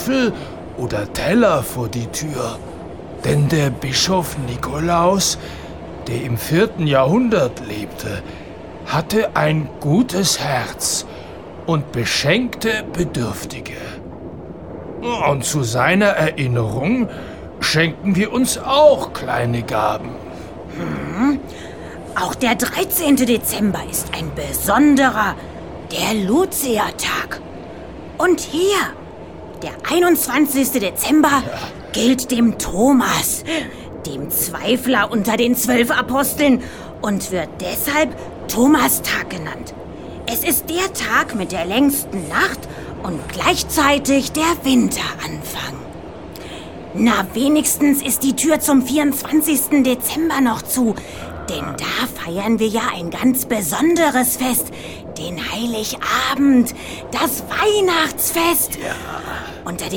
Löffel oder Teller vor die Tür. Denn der Bischof Nikolaus, der im 4. Jahrhundert lebte, hatte ein gutes Herz und beschenkte Bedürftige. Und zu seiner Erinnerung schenken wir uns auch kleine Gaben. Auch der 13. Dezember ist ein besonderer, der Lucia-Tag. Und hier, der 21. Dezember, gilt dem Thomas, dem Zweifler unter den 12 Aposteln, und wird deshalb Thomastag genannt. Es ist der Tag mit der längsten Nacht und gleichzeitig der Winteranfang. Na, wenigstens ist die Tür zum 24. Dezember noch zu, denn da feiern wir ja ein ganz besonderes Fest, den Heiligabend, das Weihnachtsfest. Ja. Unter